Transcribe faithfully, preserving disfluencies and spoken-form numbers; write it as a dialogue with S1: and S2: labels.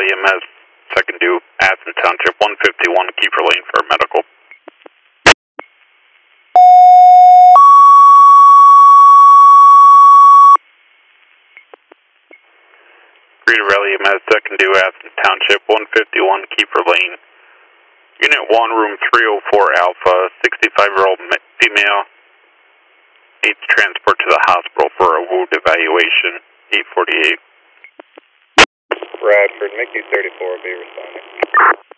S1: Raleigh E M S, second due, Aspen Township, one fifty-one, Kiefer Lane for medical. Greater Raleigh E M S, second due, Aspen Township, one fifty-one, Kiefer Lane. Unit one, room three oh four Alpha, sixty-five-year-old female, needs transport to the hospital for a wound evaluation, eight forty-eight.
S2: Radford, Mickey thirty-four will be responding.